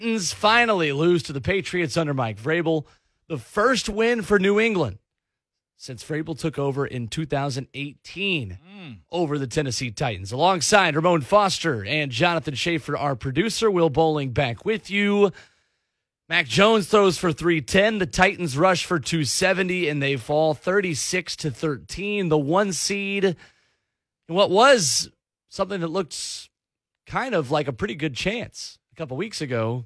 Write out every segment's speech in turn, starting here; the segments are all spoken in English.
Titans finally lose to the Patriots under Mike Vrabel. The first win for New England since Vrabel took over in 2018 over the Tennessee Titans. Alongside Ramon Foster and Jonathan Schaefer, our producer, Will Bowling back with you. Mac Jones throws for 310. The Titans rush for 270, and they fall 36-13. The 1 seed in what was something that looked kind of like a pretty good chance a couple weeks ago.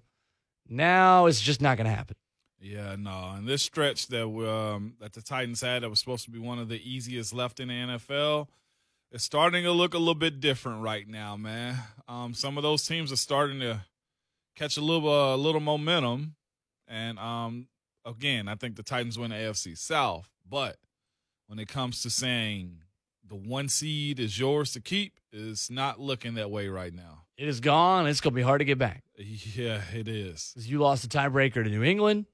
Now it's just not going to happen. Yeah, no. And this stretch that the Titans had that was supposed to be one of the easiest left in the NFL, it's starting to look a little bit different right now, man. Some of those teams are starting to catch a little momentum. And, again, I think the Titans win the AFC South. But when it comes to saying the 1 seed is yours to keep, it's not looking that way right now. It is gone. It's going to be hard to get back. Yeah, it is. Because you lost a tiebreaker to New England.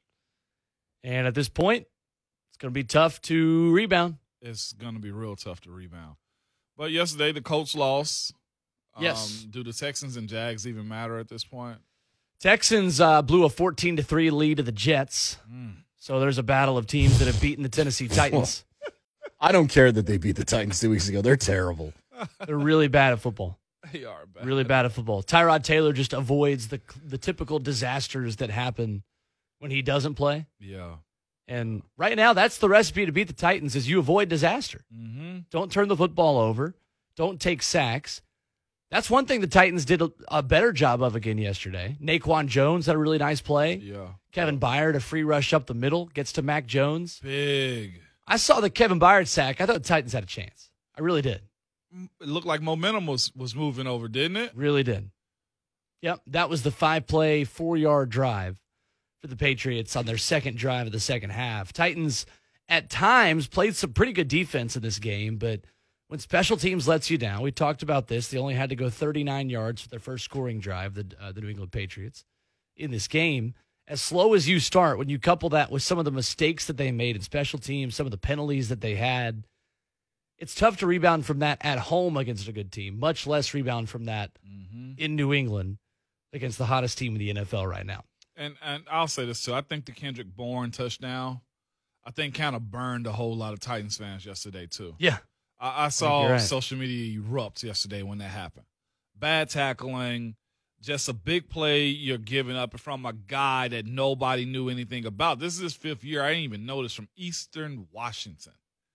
And at this point, it's going to be tough to rebound. It's going to be real tough to rebound. But yesterday, the Colts lost. Yes. Do the Texans and Jags even matter at this point? Texans blew a 14-3 lead to the Jets. So there's a battle of teams that have beaten the Tennessee Titans. I don't care that they beat the Titans 2 weeks ago. They're terrible. They're really bad at football. They are bad. Really bad at football. Tyrod Taylor just avoids the typical disasters that happen when he doesn't play. Yeah. And right now, that's the recipe to beat the Titans is you avoid disaster. Mm-hmm. Don't turn the football over. Don't take sacks. That's one thing the Titans did a better job of again yesterday. Naquan Jones had a really nice play. Yeah. Kevin Byard, a free rush up the middle, gets to Mac Jones. Big. I saw the Kevin Byard sack. I thought the Titans had a chance. I really did. It looked like momentum was moving over, didn't it? Really did. Yep, that was the 5-play, 4-yard drive for the Patriots on their second drive of the second half. Titans, at times, played some pretty good defense in this game, but when special teams lets you down, we talked about this, they only had to go 39 yards for their first scoring drive, the New England Patriots, in this game. As slow as you start, when you couple that with some of the mistakes that they made in special teams, some of the penalties that they had, it's tough to rebound from that at home against a good team, much less rebound from that in New England against the hottest team in the NFL right now. And I'll say this, too. I think the Kendrick Bourne touchdown, I think kind of burned a whole lot of Titans fans yesterday, too. Yeah. I saw social media erupt yesterday when that happened. Bad tackling, just a big play you're giving up from a guy that nobody knew anything about. This is his 5th year. I didn't even know this, from Eastern Washington.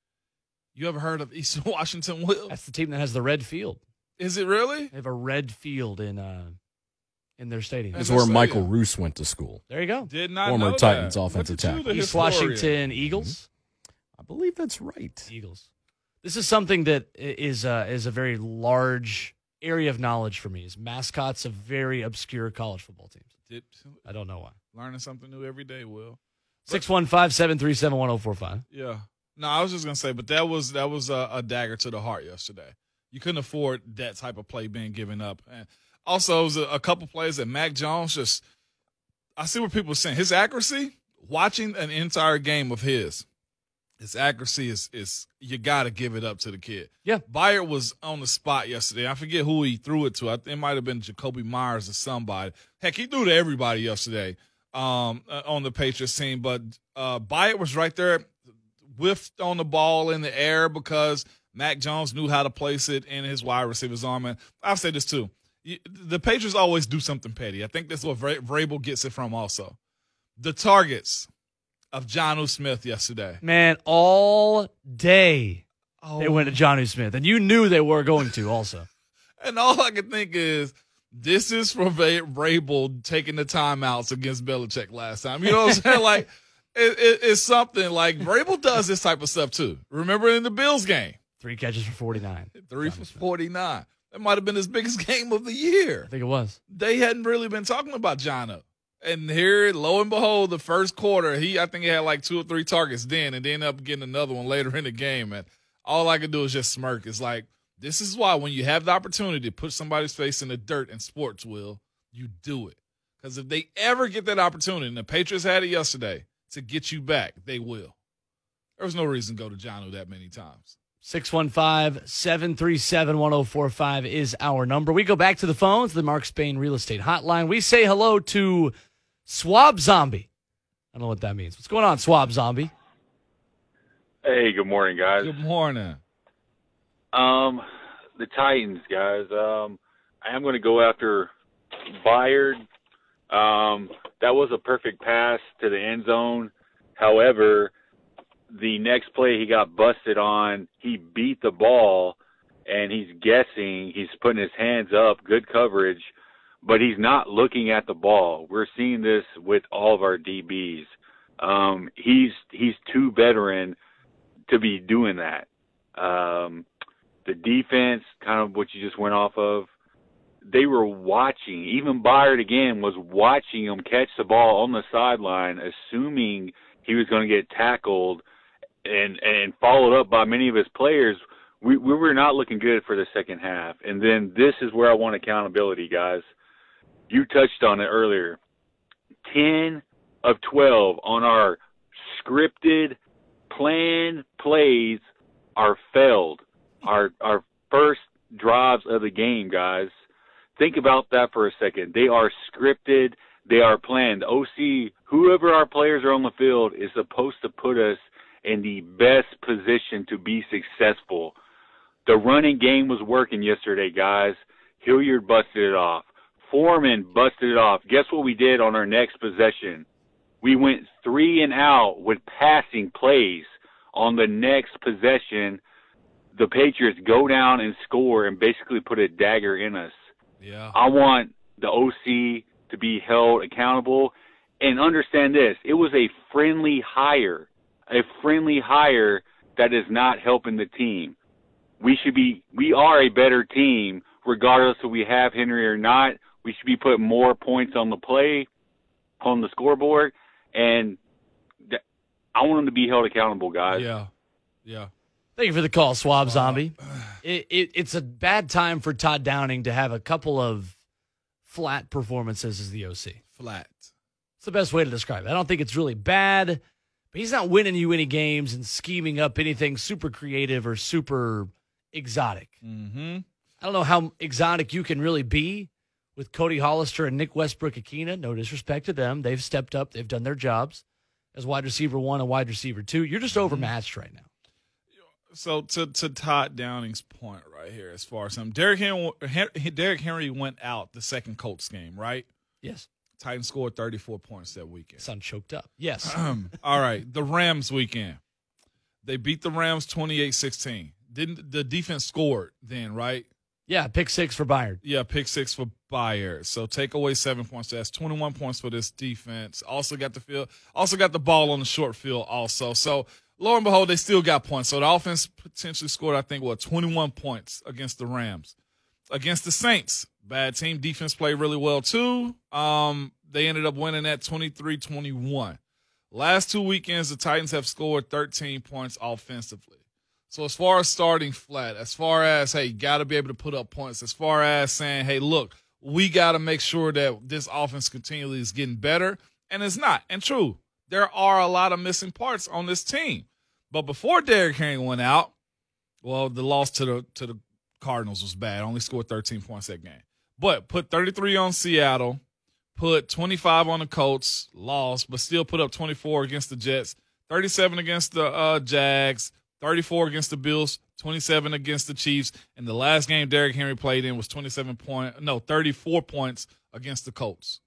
You ever heard of Eastern Washington, Will? That's the team that has the red field. Is it really? They have a red field in their stadium. That's where Michael Roos went to school. There you go. Did not Former know Titans that. offensive tackle. East Washington Eagles. I believe that's right. Eagles. This is something that is a very large area of knowledge for me. Is mascots of very obscure college football teams. I don't know why. Learning something new every day, Will. 615-737-1045. Yeah. No, I was just gonna say, but that was a dagger to the heart yesterday. You couldn't afford that type of play being given up. And also, it was a couple plays that Mac Jones just. I see what people are saying. His accuracy, watching an entire game of his accuracy is you got to give it up to the kid. Yeah. Byard was on the spot yesterday. I forget who he threw it to. It might have been Jacoby Myers or somebody. Heck, he threw to everybody yesterday on the Patriots team. But Byard was right there, whiffed on the ball in the air because Mac Jones knew how to place it in his wide receiver's arm. And I'll say this too. The Patriots always do something petty. I think that's what Vrabel gets it from also. The targets of Jonnu Smith yesterday. Man, all day they went to Jonnu Smith. And you knew they were going to also. And all I can think is, this is from Vrabel taking the timeouts against Belichick last time. You know what I'm saying? Like, it's something like Vrabel does this type of stuff too. Remember in the Bills game? 3 catches for 49. 3 for 49. That might have been his biggest game of the year. I think it was. They hadn't really been talking about Jonnu. And here, lo and behold, the first quarter, I think he had like 2 or 3 targets then, and they ended up getting another one later in the game. And all I could do is just smirk. It's like, this is why when you have the opportunity to put somebody's face in the dirt in sports, Will, you do it. Because if they ever get that opportunity, and the Patriots had it yesterday, to get you back, they will. There was no reason to go to Jonnu that many times. 615-737-1045 is our number. We go back to the phones, the Mark Spain Real Estate Hotline. We say hello to Swab Zombie. I don't know what that means. What's going on, Swab Zombie? Hey, good morning, guys. Good morning. The Titans, guys. I am going to go after Byard. That was a perfect pass to the end zone. However, the next play he got busted on, he beat the ball, and he's guessing. He's putting his hands up, good coverage, but he's not looking at the ball. We're seeing this with all of our DBs. He's too veteran to be doing that. The defense, kind of what you just went off of, they were watching. Even Byard, again, was watching him catch the ball on the sideline, assuming he was going to get tackled and followed up by many of his players. We were not looking good for the second half. And then this is where I want accountability, guys. You touched on it earlier. 10 of 12 on our scripted, planned plays are failed. Our first drives of the game, guys. Think about that for a second. They are scripted. They are planned. OC, whoever our players are on the field, is supposed to put us in the best position to be successful. The running game was working yesterday, guys. Hilliard busted it off. Foreman busted it off. Guess what we did on our next possession? We went 3 and out with passing plays. On the next possession, the Patriots go down and score and basically put a dagger in us. Yeah. I want the OC to be held accountable. And understand this, it was a friendly hire that is not helping the team. We are a better team regardless if we have Henry or not. We should be putting more points on the scoreboard, and I want them to be held accountable, guys. Yeah. Thank you for the call, Swab Zombie. It's a bad time for Todd Downing to have a couple of flat performances as the OC. Flat. It's the best way to describe it. I don't think it's really bad, but he's not winning you any games and scheming up anything super creative or super exotic. Mm-hmm. I don't know how exotic you can really be with Cody Hollister and Nick Westbrook-Akina. No disrespect to them. They've stepped up. They've done their jobs as wide receiver 1 and wide receiver 2. You're just overmatched right now. So to Todd Downing's point right here, as far as him, Derrick Henry went out the second Colts game, right? Yes. Titans scored 34 points that weekend. Sound choked up. Yes. All right, the Rams weekend. They beat the Rams 28-16. Didn't the defense scored then, right? Yeah, pick 6 for Byard. Yeah, pick 6 for Byard. So take away 7 points. That's 21 points for this defense. Also got the ball on the short field also. So lo and behold, they still got points. So the offense potentially scored, I think, 21 points against the Rams. Against the Saints, bad team. Defense played really well, too. They ended up winning at 23-21. Last 2 weekends, the Titans have scored 13 points offensively. So as far as starting flat, as far as, hey, got to be able to put up points, as far as saying, hey, look, we got to make sure that this offense continually is getting better, and it's not. And true, there are a lot of missing parts on this team. But before Derrick Henry went out, well, the loss to the Cardinals was bad. Only scored 13 points that game. But put 33 on Seattle, put 25 on the Colts, lost, but still put up 24 against the Jets, 37 against the Jags, 34 against the Bills, 27 against the Chiefs, and the last game Derrick Henry played in was 34 points against the Colts.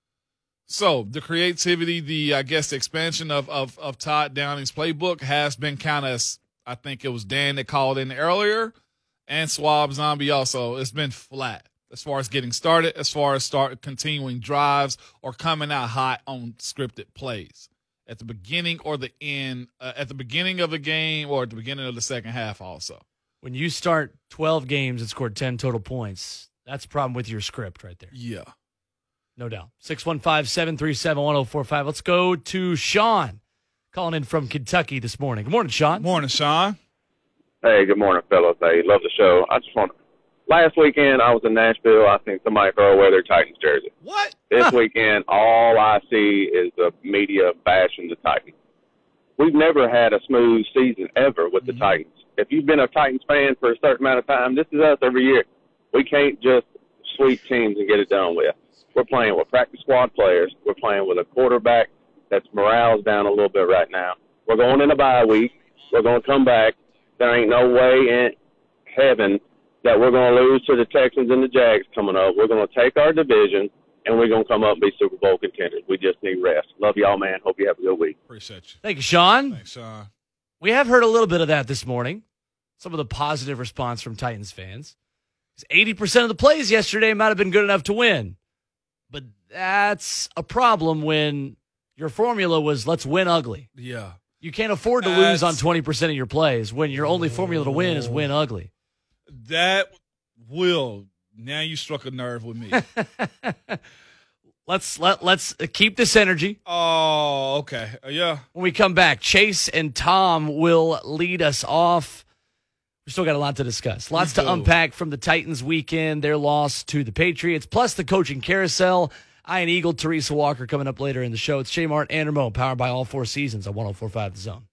So the creativity, the expansion of Todd Downing's playbook has been kind of, I think it was Dan that called in earlier, and Swab Zombie also. It's been flat as far as getting started, as far as continuing drives or coming out hot on scripted plays. At the beginning or the end, at the beginning of the game or at the beginning of the second half also. When you start 12 games and scored 10 total points, that's a problem with your script right there. Yeah. No doubt. 615-737-1045. Let's go to Sean calling in from Kentucky this morning. Good morning, Sean. Morning, Sean. Hey, good morning, fellas. Hey, love the show. Last weekend, I was in Nashville. I seen somebody throw away their Titans jersey. What? This weekend, all I see is the media bashing the Titans. We've never had a smooth season ever with the Titans. If you've been a Titans fan for a certain amount of time, this is us every year. We can't just sweep teams and get it done with. We're playing with practice squad players. We're playing with a quarterback that's morale's down a little bit right now. We're going in a bye week. We're going to come back. There ain't no way in heaven that we're going to lose to the Texans and the Jags coming up. We're going to take our division, and we're going to come up and be Super Bowl contenders. We just need rest. Love y'all, man. Hope you have a good week. Appreciate you. Thank you, Sean. Thanks, Sean. We have heard a little bit of that this morning. Some of the positive response from Titans fans. 80% of the plays yesterday might have been good enough to win. But that's a problem when your formula was let's win ugly. Yeah. You can't afford to lose on 20% of your plays when your only formula to win is win ugly. That will. Now you struck a nerve with me. Let's keep this energy. Oh, okay. Yeah. When we come back, Chase and Tom will lead us off. We still got a lot to discuss. Lots to unpack from the Titans weekend, their loss to the Patriots, plus the coaching carousel. Ian Eagle, Teresa Walker coming up later in the show. It's J Mart and Ramon, powered by All Four Seasons on 104.5 The Zone.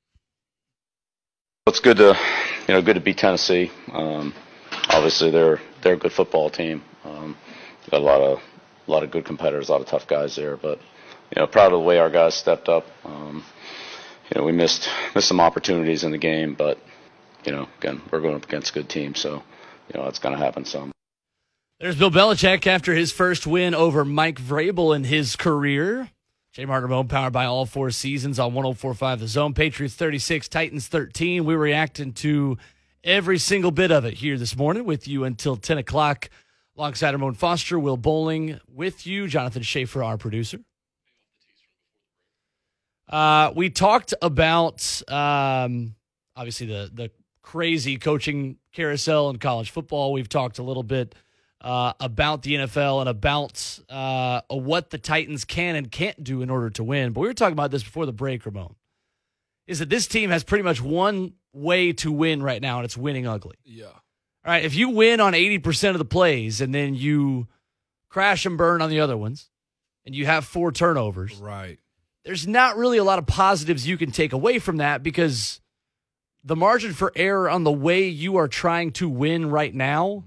It's good to beat Tennessee. Obviously, they're a good football team. Got a lot of good competitors, a lot of tough guys there. But proud of the way our guys stepped up. We missed some opportunities in the game, but again, we're going up against a good team, so that's going to happen some. There's Bill Belichick after his first win over Mike Vrabel in his career. J. Martin Ramon, powered by All Four Seasons on 104.5 The Zone. Patriots 36, Titans 13. We're reacting to every single bit of it here this morning with you until 10 o'clock. Alongside Ramon Foster, Will Bowling with you, Jonathan Schaefer, our producer. We talked about, obviously, the crazy coaching carousel in college football. We've talked a little bit about the NFL and about what the Titans can and can't do in order to win. But we were talking about this before the break, Ramon, is that this team has pretty much one way to win right now, and it's winning ugly. Yeah. All right, if you win on 80% of the plays and then you crash and burn on the other ones and you have 4 turnovers, right, there's not really a lot of positives you can take away from that because the margin for error on the way you are trying to win right now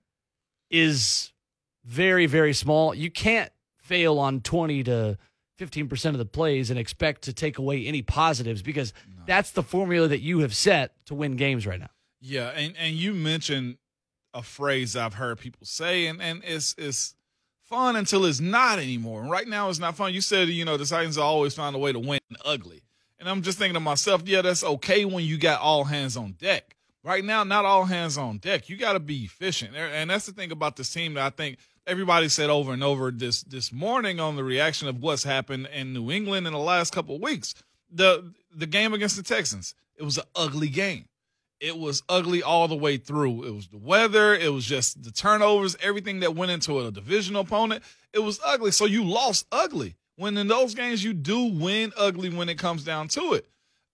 is very, very small. You can't fail on 20 to 15% of the plays and expect to take away any positives because that's the formula that you have set to win games right now. Yeah, and you mentioned a phrase I've heard people say, and it's fun until it's not anymore. And right now it's not fun. You said, the Titans always find a way to win ugly. And I'm just thinking to myself, yeah, that's okay when you got all hands on deck. Right now, not all hands on deck. You got to be efficient. And that's the thing about this team that I think everybody said over and over this morning on the reaction of what's happened in New England in the last couple of weeks. The game against the Texans, it was an ugly game. It was ugly all the way through. It was the weather. It was just the turnovers, everything that went into a divisional opponent. It was ugly. So you lost ugly. When in those games, you do win ugly when it comes down to it.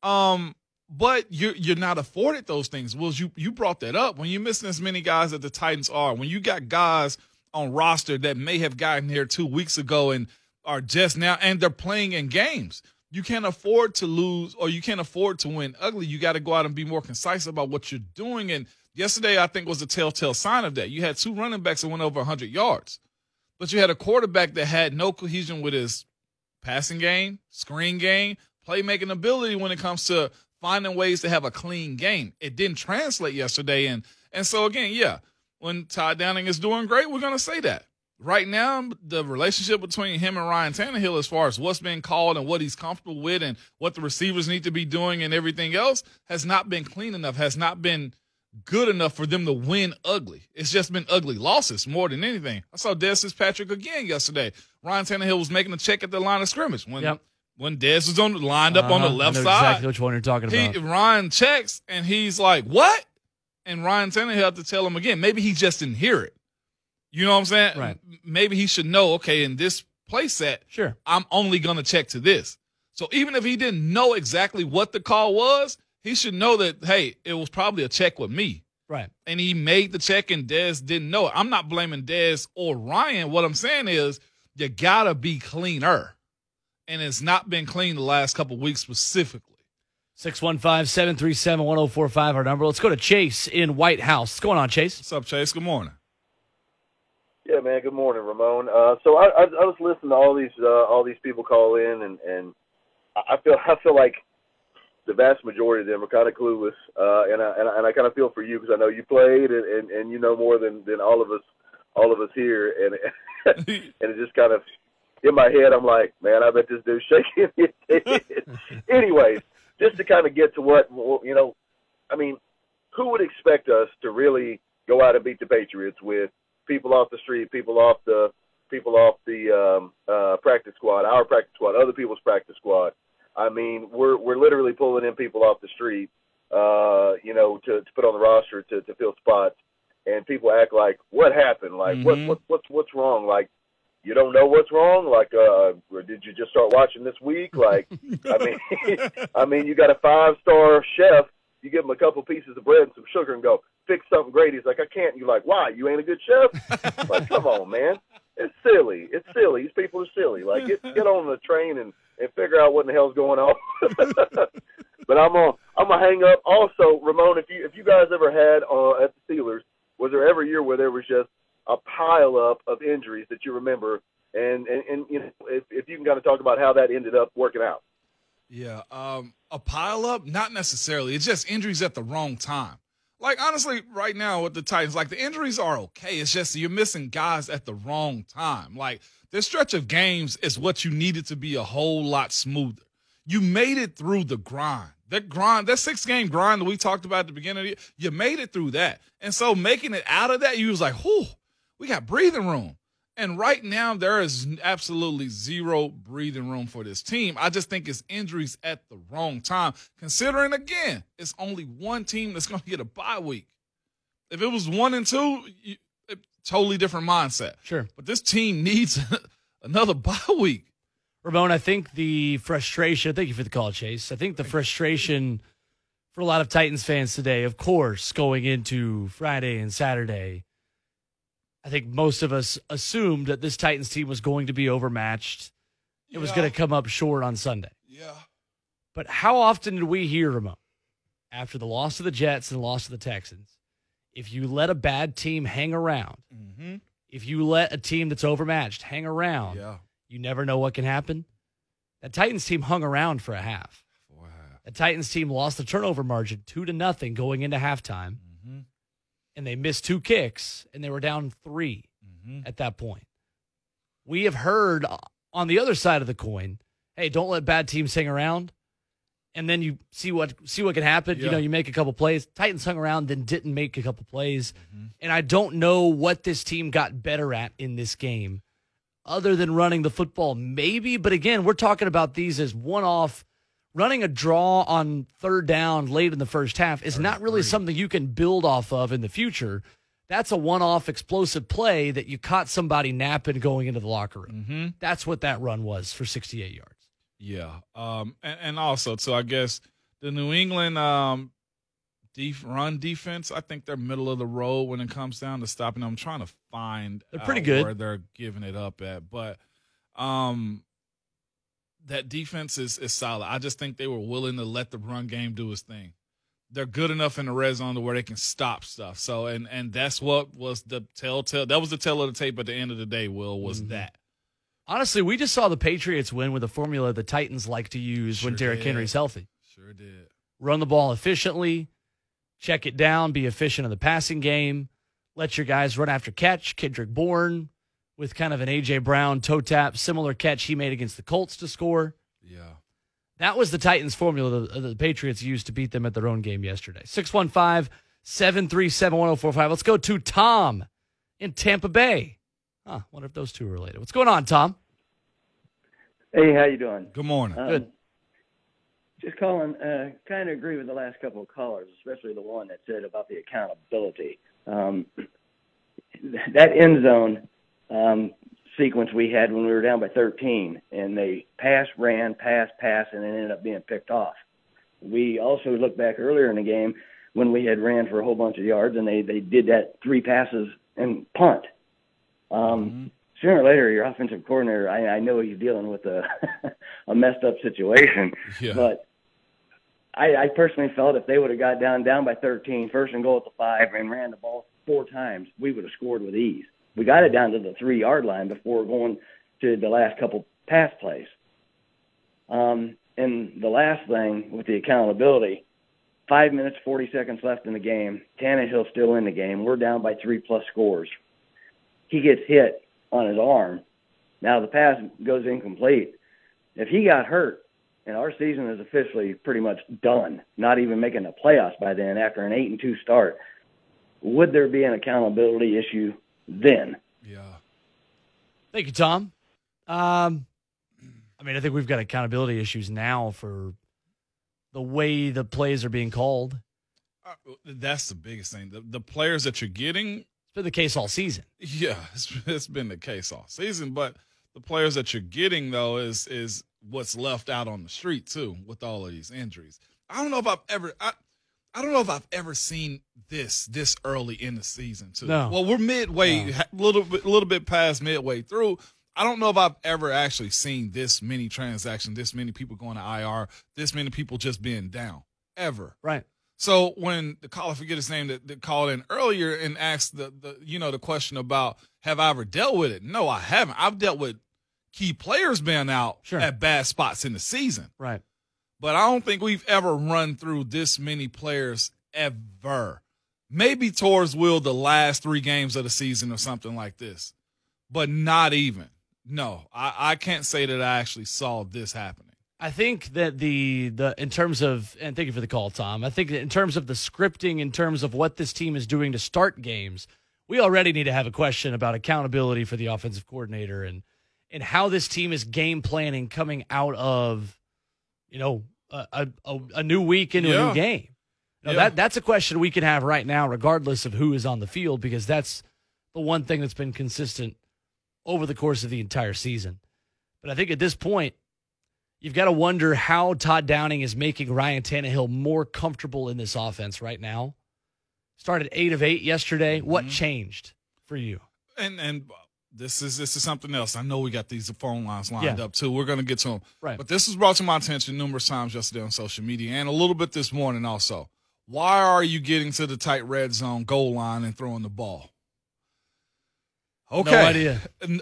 But you're not afforded those things. Well, you brought that up. When you're missing as many guys that the Titans are, when you got guys on roster that may have gotten here 2 weeks ago and are just now, and they're playing in games, you can't afford to lose or you can't afford to win ugly. You got to go out and be more concise about what you're doing. And yesterday, I think, was a telltale sign of that. You had 2 running backs that went over 100 yards, but you had a quarterback that had no cohesion with his passing game, screen game, playmaking ability when it comes to finding ways to have a clean game. It didn't translate yesterday. And so, again, yeah, when Todd Downing is doing great, we're going to say that. Right now, the relationship between him and Ryan Tannehill as far as what's being called and what he's comfortable with and what the receivers need to be doing and everything else has not been clean enough, has not been good enough for them to win ugly. It's just been ugly losses more than anything. I saw Dez Fitzpatrick again yesterday. Ryan Tannehill was making a check at the line of scrimmage when Dez was lined up on the left side. Exactly which one you're talking about. Ryan checks, and he's like, what? And Ryan Tannehill had to tell him again. Maybe he just didn't hear it. You know what I'm saying? Right. Maybe he should know, okay, in this play set, sure, I'm only going to check to this. So even if he didn't know exactly what the call was, he should know that, hey, it was probably a check with me. Right. And he made the check and Dez didn't know it. I'm not blaming Dez or Ryan. What I'm saying is you got to be cleaner. And it's not been clean the last couple of weeks specifically. 615-737-1045, our number. Let's go to Chase in White House. What's going on, Chase? What's up, Chase? Good morning. Yeah, man. Good morning, Ramon. So I was listening to all these people call in, and I feel like the vast majority of them are kind of clueless, and I kind of feel for you because I know you played and you know more than all of us here, and and it just kind of in my head I'm like, man, I bet this dude's shaking his head. Anyways, just to kind of get to what I mean, who would expect us to really go out and beat the Patriots with people off the street, people off the practice squad, our practice squad, other people's practice squad? I mean, we're literally pulling in people off the street, to put on the roster to fill spots, and people act like, what happened? Like, what's wrong? Like, you don't know what's wrong? Like, did you just start watching this week? Like, I mean, you got a 5-star chef. You give him a couple pieces of bread and some sugar and go, fix something great. He's like, I can't. And you're like, why? You ain't a good chef? Like, come on, man. It's silly. It's silly. These people are silly. Like, get on the train and figure out what in the hell's going on. But I'm gonna hang up. Also, Ramon, if you guys ever had at the Steelers, was there ever a year where there was just a pile up of injuries that you remember? And if you can kind of talk about how that ended up working out. Yeah, a pile up, not necessarily. It's just injuries at the wrong time. Like, honestly, right now with the Titans, like, the injuries are okay. It's just you're missing guys at the wrong time. Like, this stretch of games is what you needed to be a whole lot smoother. You made it through the grind. That 6-game grind that we talked about at the beginning of the year, you made it through that. And so making it out of that, you was like, whew, we got breathing room. And right now, there is absolutely zero breathing room for this team. I just think it's injuries at the wrong time, considering, again, it's only one team that's going to get a bye week. If it was 1 and 2, totally different mindset. Sure. But this team needs another bye week. Ramon, I think the frustration, thank you for the call, Chase. I think the frustration for a lot of Titans fans today, of course, going into Friday and Saturday, I think most of us assumed that this Titans team was going to be overmatched. It was going to come up short on Sunday. Yeah. But how often did we hear, Ramon, after the loss to the Jets and the loss to the Texans, if you let a bad team hang around, if you let a team that's overmatched hang around, you never know what can happen? That Titans team hung around for a half. The Titans team lost the turnover margin 2-0 going into halftime. And they missed 2 kicks, and they were down 3 at that point. We have heard on the other side of the coin, hey, don't let bad teams hang around. And then you see what can happen. Yeah. You make a couple plays. Titans hung around, then didn't make a couple plays. And I don't know what this team got better at in this game other than running the football, maybe. But again, we're talking about these as one-off. Running a draw on 3rd down late in the first half is not really something you can build off of in the future. That's a one-off explosive play that you caught somebody napping going into the locker room. That's what that run was for 68 yards. Yeah. And also, so I guess the New England run defense, I think they're middle of the road when it comes down to stopping them. I'm trying to find they're pretty good where they're giving it up at. But that defense is solid. I just think they were willing to let the run game do its thing. They're good enough in the red zone to where they can stop stuff. So, and that's what was the telltale. That was the tell of the tape at the end of the day, Will, was that. Honestly, we just saw the Patriots win with a formula the Titans like to use when Derrick Henry's healthy. Sure did. Run the ball efficiently, check it down, be efficient in the passing game, let your guys run after catch. Kendrick Bourne with kind of an A.J. Brown toe tap, similar catch he made against the Colts to score. Yeah. That was the Titans' formula the Patriots used to beat them at their own game yesterday. 615-737-1045. Let's go to Tom in Tampa Bay. Wonder if those two are related. What's going on, Tom? Hey, how you doing? Good morning. Good. Just calling, kind of agree with the last couple of callers, especially the one that said about the accountability. That end zone sequence we had when we were down by 13, and they pass, ran, pass, and it ended up being picked off. We also looked back earlier in the game when we had ran for a whole bunch of yards, and they did that 3 passes and punt. Sooner or later, your offensive coordinator, I know he's dealing with a messed up situation, but I personally felt if they would have got down by 13, first and goal at the 5, and ran the ball 4 times, we would have scored with ease. We got it down to the 3-yard line before going to the last couple pass plays. And the last thing with the accountability, 5 minutes, 40 seconds left in the game. Tannehill's still in the game. We're down by 3+ scores. He gets hit on his arm. Now the pass goes incomplete. If he got hurt, and our season is officially pretty much done, not even making the playoffs by then after an 8-2 start, would there be an accountability issue then? Yeah. Thank you, Tom. I think we've got accountability issues now for the way the plays are being called. That's the biggest thing. The players that you're getting. It's been the case all season. Yeah, it's been the case all season. But the players that you're getting, though, is what's left out on the street, too, with all of these injuries. I don't know if I've ever seen this early in the season, too. No. Well, we're midway, a little bit past midway through. I don't know if I've ever actually seen this many transactions, this many people going to IR, this many people just being down, ever. Right. So when the caller, I forget his name, that called in earlier and asked the question about, have I ever dealt with it? No, I haven't. I've dealt with key players being out at bad spots in the season. Right. But I don't think we've ever run through this many players ever. Maybe towards the last 3 games of the season or something like this, but not even. No, I can't say that I actually saw this happening. I think that the in terms of, and thank you for the call, Tom, I think that in terms of the scripting, in terms of what this team is doing to start games, we already need to have a question about accountability for the offensive coordinator and how this team is game planning coming out of, a new week into a new game. That's a question we can have right now, regardless of who is on the field, because that's the one thing that's been consistent over the course of the entire season. But I think at this point, you've got to wonder how Todd Downing is making Ryan Tannehill more comfortable in this offense right now. Started 8 of 8 yesterday. Mm-hmm. What changed for you? And this is something else. I know we got these phone lines lined up too. We're going to get to them. Right. But this was brought to my attention numerous times yesterday on social media and a little bit this morning also. Why are you getting to the tight red zone goal line and throwing the ball? Okay. No idea.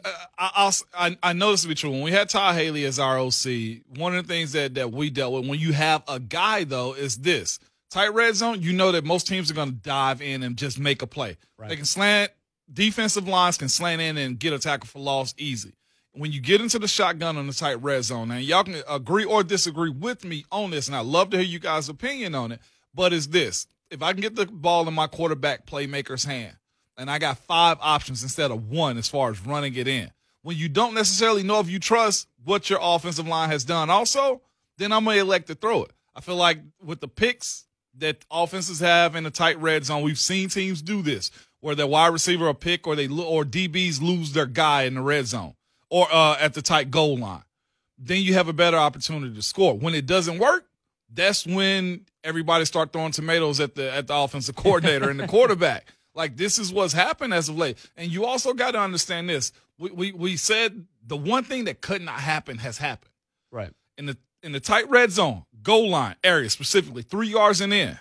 I know this to be true. When we had Todd Haley as our OC, one of the things that we dealt with when you have a guy, though, is this. Tight red zone, you know that most teams are going to dive in and just make a play. Right. They can slant. Defensive lines can slant in and get a tackle for loss easy. When you get into the shotgun on the tight red zone, and y'all can agree or disagree with me on this, and I'd love to hear you guys' opinion on it, but it's this. If I can get the ball in my quarterback playmaker's hand, and I got 5 options instead of 1 as far as running it in, when you don't necessarily know if you trust what your offensive line has done also, then I'm going to elect to throw it. I feel like with the picks that offenses have in the tight red zone, we've seen teams do this, where their wide receiver a pick or DBs lose their guy in the red zone or at the tight goal line. Then you have a better opportunity to score. When it doesn't work, that's when everybody start throwing tomatoes at the offensive coordinator and the quarterback. Like, this is what's happened as of late. And you also got to understand this. We said the one thing that could not happen has happened. Right. In the tight red zone, goal line area specifically, 3 yards and in,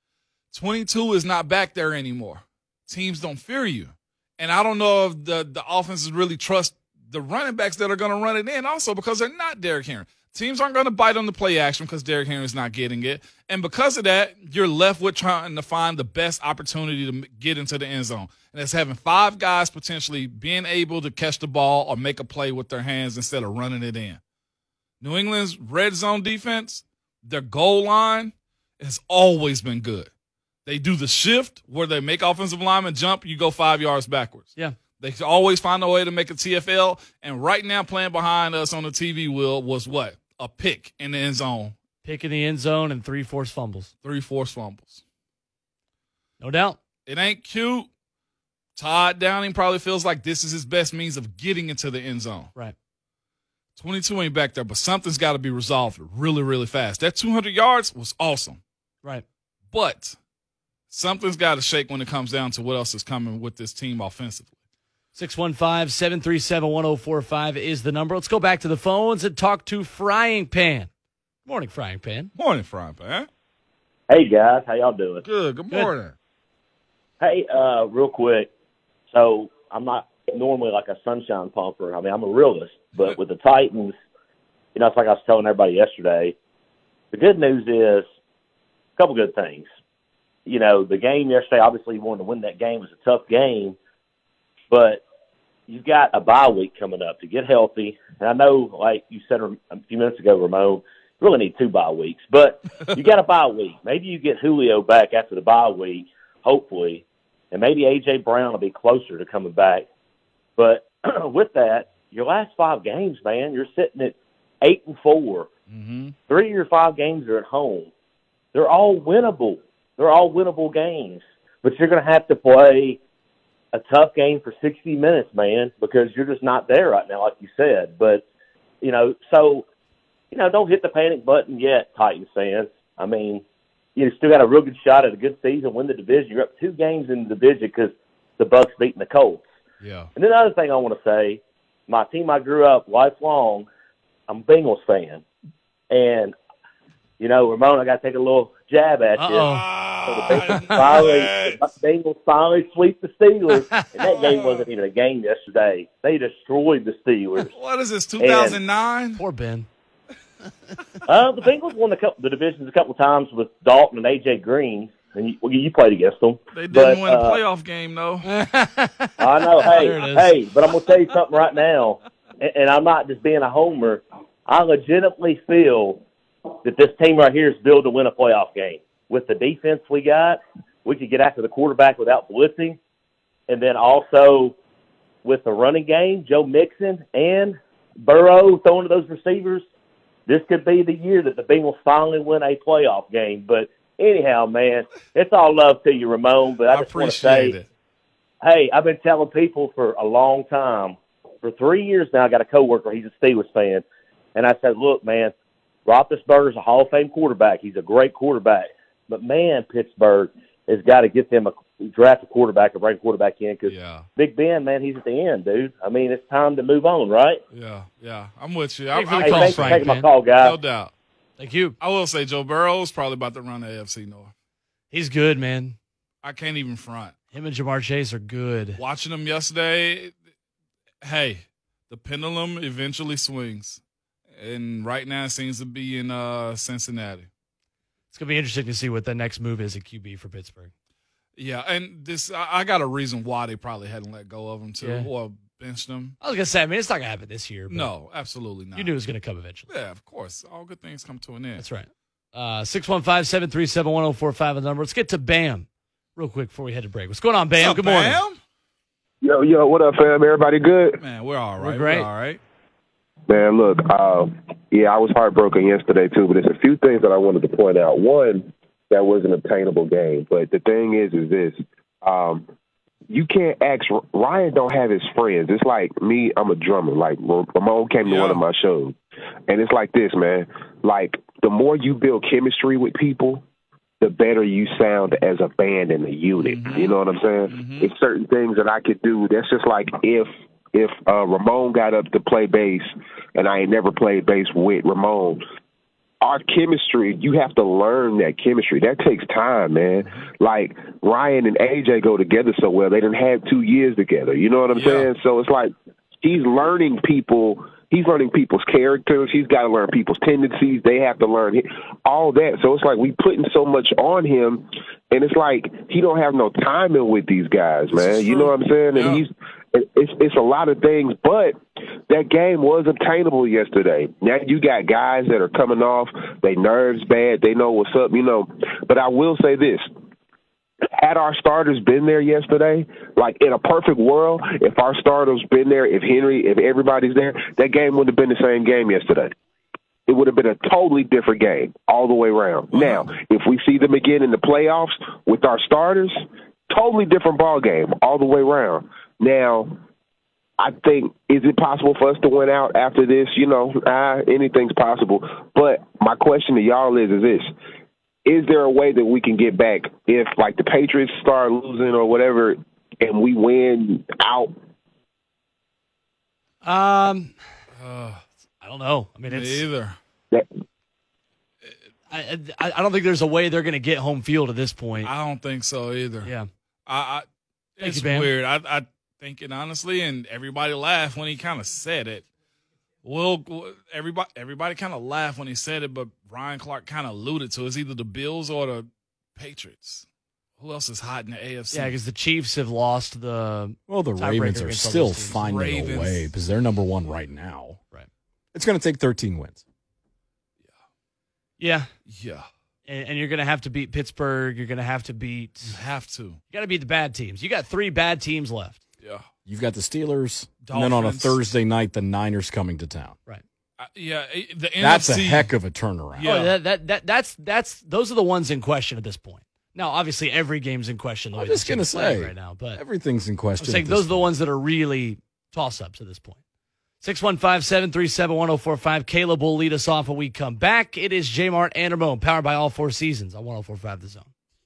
22 is not back there anymore. Teams don't fear you. And I don't know if the offenses really trust the running backs that are going to run it in also because they're not Derrick Henry. Teams aren't going to bite on the play action because Derrick Henry's not getting it. And because of that, you're left with trying to find the best opportunity to get into the end zone. And that's having 5 guys potentially being able to catch the ball or make a play with their hands instead of running it in. New England's red zone defense, their goal line has always been good. They do the shift where they make offensive linemen jump, you go 5 yards backwards. Yeah. They always find a way to make a TFL. And right now playing behind us on the TV wheel was what? A pick in the end zone. Pick in the end zone and 3 forced fumbles. 3 forced fumbles. No doubt. It ain't cute. Todd Downing probably feels like this is his best means of getting into the end zone. Right. 22 ain't back there, but something's got to be resolved really, really fast. That 200 yards was awesome. Right. But something's got to shake when it comes down to what else is coming with this team offensively. 615-737-1045 is the number. Let's go back to the phones and talk to Frying Pan. Morning, Frying Pan. Morning, Frying Pan. Hey guys, how y'all doing? Good. Good morning. Hey, real quick. So I'm not normally like a sunshine pumper. I mean, I'm a realist, but with the Titans, you know, it's like I was telling everybody yesterday. The good news is a couple good things. You know, the game yesterday, obviously you wanted to win that game. It was a tough game, but you've got a bye week coming up to get healthy. And I know, like you said a few minutes ago, Ramon, you really need 2 bye weeks, but you got a bye week. Maybe you get Julio back after the bye week, hopefully, and maybe A.J. Brown will be closer to coming back. But with that, your last 5 games, man, you're sitting at 8-4. Mm-hmm. 3 of your 5 games are at home. They're all winnable. They're all winnable games. But you're going to have to play a tough game for 60 minutes, man, because you're just not there right now, like you said. But, you know, so, you know, don't hit the panic button yet, Titans fans. I mean, you still got a real good shot at a good season, win the division. You're up 2 games in the division because the Bucs beating the Colts. Yeah. And then the other thing I want to say, my team I grew up lifelong, I'm a Bengals fan. And, you know, Ramon, I got to take a little jab at you. So the Bengals finally sweep the Steelers. And that game wasn't even a game yesterday. They destroyed the Steelers. What is this, 2009? Poor Ben. The Bengals won the divisions a couple of times with Dalton and A.J. Green. And you played against them. They didn't win a playoff game, though. I know. Hey, but I'm going to tell you something right now, and I'm not just being a homer. I legitimately feel that this team right here is built to win a playoff game. With the defense we got, we could get after the quarterback without blitzing. And then also with the running game, Joe Mixon and Burrow throwing to those receivers, this could be the year that the Bengals finally win a playoff game. But anyhow, man, it's all love to you, Ramon. But I just want to say, hey, I've been telling people for a long time. For 3 years now, I got a coworker. He's a Steelers fan. And I said, look, man, Roethlisberger's a Hall of Fame quarterback. He's a great quarterback. But, man, Pittsburgh has got to get them draft a quarterback or bring a quarterback in because Big Ben, man, he's at the end, dude. I mean, it's time to move on, right? Yeah. I'm with you. Thanks for taking my call, guys. No doubt. Thank you. I will say Joe Burrow's probably about to run the AFC North. He's good, man. I can't even front. Him and Jamar Chase are good. Watching them yesterday, hey, the pendulum eventually swings. And right now it seems to be in Cincinnati. It's going to be interesting to see what the next move is at QB for Pittsburgh. Yeah, and I got a reason why they probably hadn't let go of him, too, or benched him. I was going to say, I mean, it's not going to happen this year. But no, absolutely not. You knew it was going to come eventually. Yeah, of course. All good things come to an end. That's right. 615-737-1045 the number. Let's get to Bam real quick before we head to break. What's going on, Bam? What's up, good morning. Bam? Yo, what up, fam? Everybody good? Man, we're all right. We're great. We're all right. Man, look, yeah, I was heartbroken yesterday, too, but there's a few things that I wanted to point out. One, that was an obtainable game, but the thing is this. You can't ask – Ryan don't have his friends. It's like me, I'm a drummer. Like, Ramon came to one of my shows, and it's like this, man. Like, the more you build chemistry with people, the better you sound as a band and a unit. Mm-hmm. You know what I'm saying? Mm-hmm. It's certain things that I could do. That's just like if Ramon got up to play bass and I ain't never played bass with Ramon, our chemistry, you have to learn that chemistry. That takes time, man. Like, Ryan and AJ go together so well. They didn't have 2 years together. You know what I'm saying? So it's like he's learning people. He's learning people's characters. He's got to learn people's tendencies. They have to learn all that. So it's like we putting so much on him, and it's like he don't have no timing with these guys, man. You know what I'm saying? And it's a lot of things, but that game was obtainable yesterday. Now you got guys that are coming off, they nerves bad, they know what's up, you know. But I will say this. Had our starters been there yesterday, like in a perfect world, if our starters been there, if Henry, if everybody's there, that game wouldn't have been the same game yesterday. It would have been a totally different game all the way around. Now, if we see them again in the playoffs with our starters, totally different ball game all the way around. Now, I think, is it possible for us to win out after this? You know, anything's possible. But my question to y'all is this. Is there a way that we can get back if, like, the Patriots start losing or whatever and we win out? I don't know. I mean, it's either. I don't think there's a way they're going to get home field at this point. I don't think so either. Yeah. It's weird. I thinking honestly, and everybody laughed when he kind of said it. Well, everybody kind of laughed when he said it, but Ryan Clark kind of alluded to it's either the Bills or the Patriots. Who else is hot in the AFC? Yeah, because the Chiefs have lost the. Well, the Ravens are still finding a way because they're number one right now. Right. It's going to take 13 wins. Yeah. Yeah. And you're going to have to beat Pittsburgh. You're going to have to beat. You have to. You got to beat the bad teams. You got 3 bad teams left. Yeah. You've got the Steelers, Dolphins. and then on a Thursday night, the Niners coming to town. Right. Yeah. The That's NFC, a heck of a turnaround. Yeah. That's those are the ones in question at this point. Now, obviously, every game's in question. I'm just going to say right now, but everything's in question. I'm saying those are the ones that are really toss-ups at this point. 615-737-1045. Caleb will lead us off when we come back. It is J-Mart and Ramon, powered by All Four Seasons on 104.5 The Zone.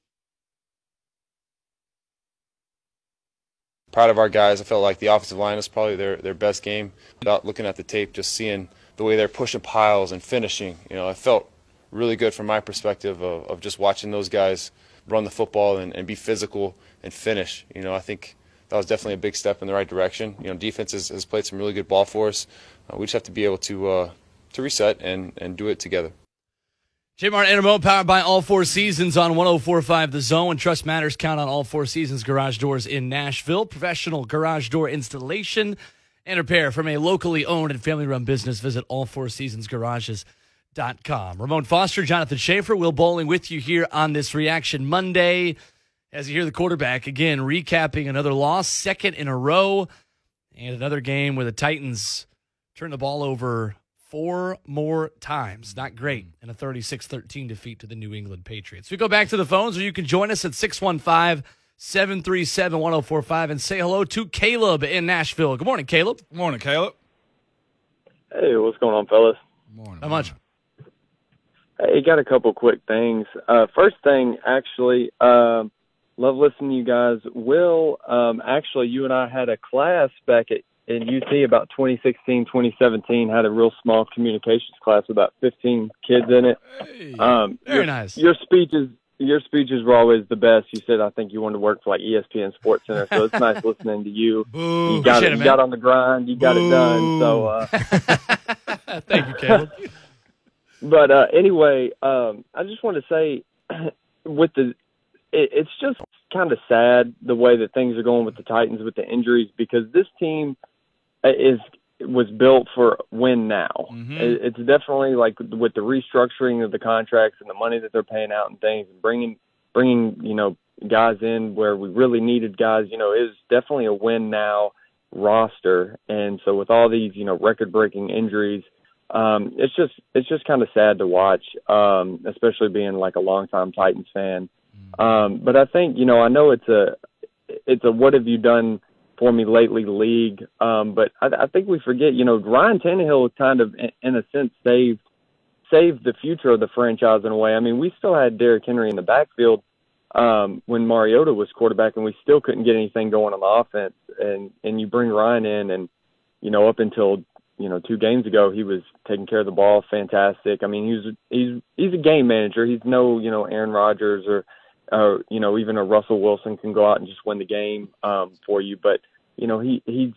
Proud of our guys. I felt like the offensive line was probably their best game. Without looking at the tape, just seeing the way they're pushing piles and finishing, it felt really good from my perspective of just watching those guys run the football and be physical and finish. I think that was definitely a big step in the right direction. Defense has played some really good ball for us. We just have to be able to reset and do it together. J-Mart and Ramon, powered by All Four Seasons on 104.5 The Zone. When trust matters, count on All Four Seasons Garage Doors in Nashville. Professional garage door installation and repair from a locally owned and family-run business. Visit allfourseasonsgarages.com. Ramon Foster, Jonathan Schaefer, Will Bowling with you here on this Reaction Monday. As you hear the quarterback, again, recapping another loss, second in a row, and another game where the Titans turn the ball over 4 more times. Not great in a 36-13 defeat to the New England Patriots. We go back to the phones, or you can join us at 615-737-1045 and say hello to Caleb in Nashville. Good morning, Caleb. Good morning, Caleb. Hey, what's going on, fellas? Good morning. How much? Hey, got a couple quick things. First thing, actually, love listening to you guys. Will, actually, you and I had a class back in UC about 2016, 2017, had a real small communications class with about 15 kids in it. Hey, very nice. Your speeches were always the best. You said, I think you wanted to work for like ESPN Sports Center, so it's nice listening to you. Boo. You got on the grind. You got it done. So, thank you, Caleb. But anyway, I just wanted to say it's just kind of sad the way that things are going with the Titans with the injuries, because this team was built for win now. Mm-hmm. It's definitely like with the restructuring of the contracts and the money that they're paying out and things, and bringing guys in where we really needed guys. It was definitely a win now roster, and so with all these record breaking injuries, it's just kind of sad to watch, especially being like a longtime Titans fan. But I think I know it's a what have you done for me lately league, but I think we forget Ryan Tannehill kind of in a sense saved the future of the franchise in a way. I mean, we still had Derrick Henry in the backfield when Mariota was quarterback, and we still couldn't get anything going on the offense. And you bring Ryan in, and up until 2 games ago, he was taking care of the ball fantastic. I mean, he's a game manager. He's no Aaron Rodgers or even a Russell Wilson can go out and just win the game for you. But he's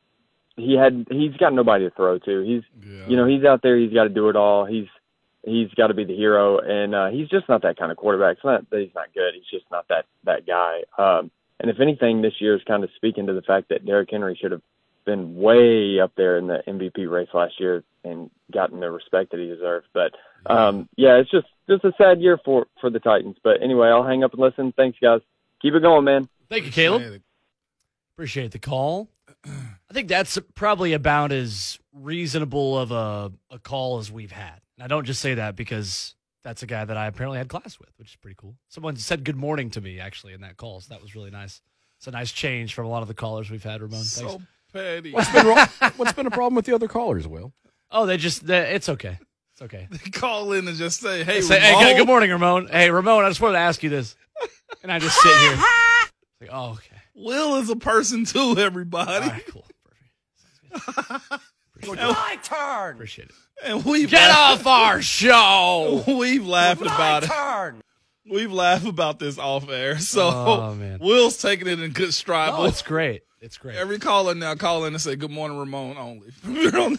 got nobody to throw to. He's out there. He's got to do it all. He's got to be the hero, and he's just not that kind of quarterback. It's not that he's not good. He's just not that guy. And if anything, this year is kind of speaking to the fact that Derrick Henry should have been way up there in the MVP race last year and gotten the respect that he deserved. But it's just a sad year for the Titans. But anyway, I'll hang up and listen. Thanks, guys. Keep it going, man. Thank you, Caleb. Appreciate the call. I think that's probably about as reasonable of a call as we've had. And I don't just say that because that's a guy that I apparently had class with, which is pretty cool. Someone said good morning to me, actually, in that call, so that was really nice. It's a nice change from a lot of the callers we've had, Ramon. Thanks. So petty. What's been a problem with the other callers, Will? Oh, it's okay. It's okay. They call in and just say, Ramon. Hey, good morning, Ramon. Hey, Ramon, I just wanted to ask you this. And I just sit here. It's like, oh, okay. Will is a person too, everybody. All right, cool. Perfect. My turn. Appreciate it. And we've Get off our show. We've laughed about it. We've laughed about this off air. So Will's taking it in good stride. Oh, it's great. It's great. Every caller now call in and say, "Good morning, Ramon," only.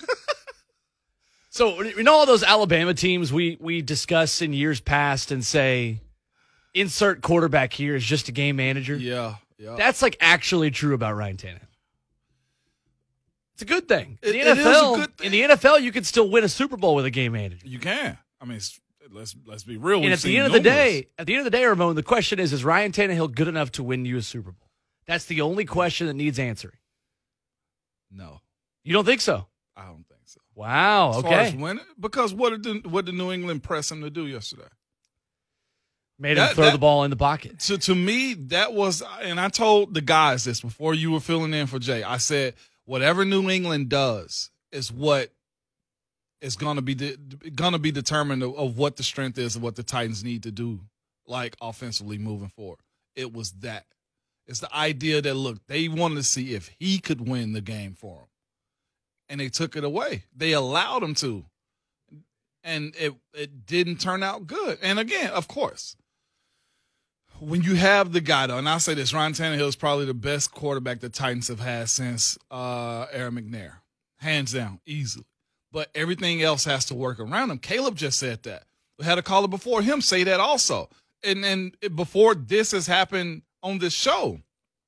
So, you know all those Alabama teams we discuss in years past and say, insert quarterback here is just a game manager? Yeah. That's like actually true about Ryan Tannehill. It's a good thing. It is a good thing. In the NFL, you can still win a Super Bowl with a game manager. You can. I mean, let's be real. And at the end of the day, Ramon, the question is Ryan Tannehill good enough to win you a Super Bowl? That's the only question that needs answering. No. You don't think so? I don't think so. Wow. As okay. far as winning, because what did the New England press him to do yesterday? Made him throw the ball in the pocket. To me, that was, and I told the guys this before you were filling in for Jay. I said, whatever New England does is what is going to be determined of what the strength is of what the Titans need to do, like offensively moving forward. It was that. It's the idea that, look, they wanted to see if he could win the game for them. And they took it away. They allowed him to. And it didn't turn out good. And again, of course, when you have the guy, though, and I'll say this, Ryan Tannehill is probably the best quarterback the Titans have had since Aaron McNair. Hands down, easily. But everything else has to work around him. Caleb just said that. We had a caller before him say that also. And before this has happened on this show,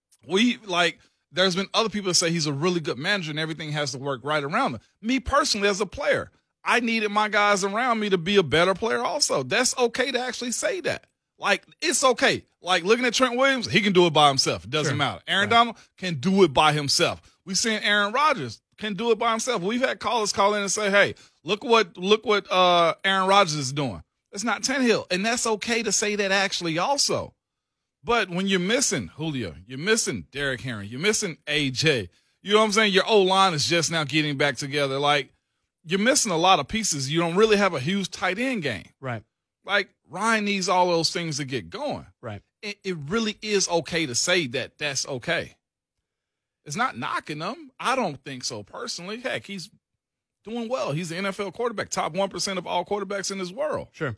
there's been other people that say he's a really good manager and everything has to work right around him. Me personally, as a player, I needed my guys around me to be a better player also. That's okay to actually say that. Like, it's okay. Like, looking at Trent Williams, he can do it by himself. It doesn't matter. Aaron Donald can do it by himself. We've seen Aaron Rodgers can do it by himself. We've had callers call in and say, hey, look what Aaron Rodgers is doing. It's not Tannehill. And that's okay to say that actually also. But when you're missing Julio, you're missing Derrick Henry, you're missing AJ, you know what I'm saying? Your O-line is just now getting back together. Like, you're missing a lot of pieces. You don't really have a huge tight end game. Right. Like, Ryan needs all those things to get going. Right. It really is okay to say that that's okay. It's not knocking them. I don't think so personally. Heck, he's doing well. He's the NFL quarterback, top 1% of all quarterbacks in this world. Sure.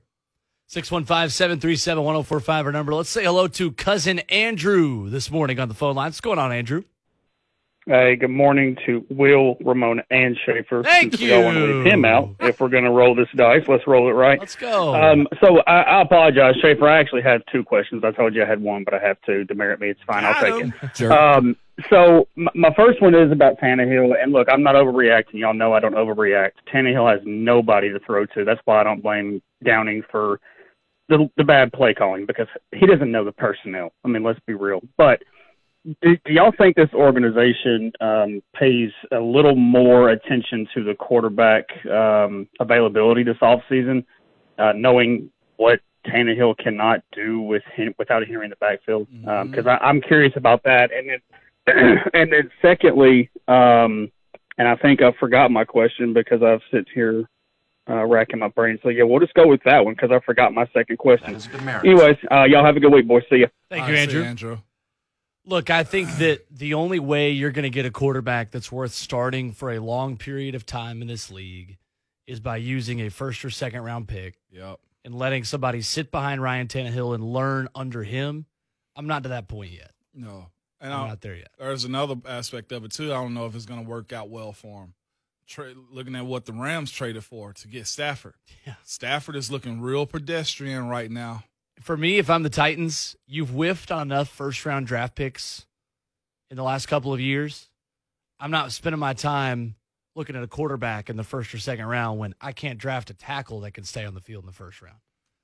615-737-1045, our number. Let's say hello to cousin Andrew this morning on the phone line. What's going on, Andrew? Hey, good morning to Will, Ramona, and Schaefer. Thank you. We don't want to leave him out. If we're going to roll this dice, let's roll it right. Let's go. So I apologize, Schaefer. I actually have two questions. I told you I had one, but I have two. Demerit me. It's fine. I'll take it. Sure. So my first one is about Tannehill. And, look, I'm not overreacting. Y'all know I don't overreact. Tannehill has nobody to throw to. That's why I don't blame Downing for the bad play calling, because he doesn't know the personnel. I mean, let's be real. But do y'all think this organization pays a little more attention to the quarterback availability this offseason, knowing what Tannehill cannot do without Henry in the backfield? Because I'm curious about that. And then secondly, and I think I forgot my question because I've sit here racking my brain. So, yeah, we'll just go with that one because I forgot my second question. Anyways, y'all have a good week, boys. See ya. Thank you, Andrew. Look, I think that the only way you're going to get a quarterback that's worth starting for a long period of time in this league is by using a first or second round pick and letting somebody sit behind Ryan Tannehill and learn under him. I'm not to that point yet. No. And I'm not there yet. There's another aspect of it, too. I don't know if it's going to work out well for him. Looking at what the Rams traded for to get Stafford. Yeah. Stafford is looking real pedestrian right now. For me, if I'm the Titans, you've whiffed on enough first-round draft picks in the last couple of years. I'm not spending my time looking at a quarterback in the first or second round when I can't draft a tackle that can stay on the field in the first round.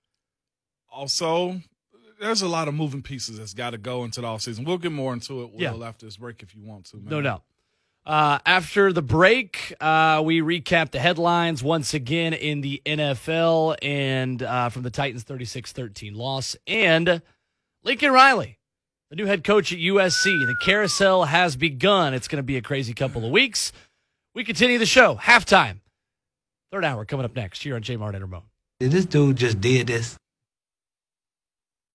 Also, there's a lot of moving pieces that's got to go into the offseason. We'll get more into it, Will, after this break if you want to, man. No doubt. After the break, we recap the headlines once again in the NFL and from the Titans' 36-13 loss. And Lincoln Riley, the new head coach at USC. The carousel has begun. It's going to be a crazy couple of weeks. We continue the show. Halftime. Third hour coming up next here on J. Martin and Ramon. This dude just did this.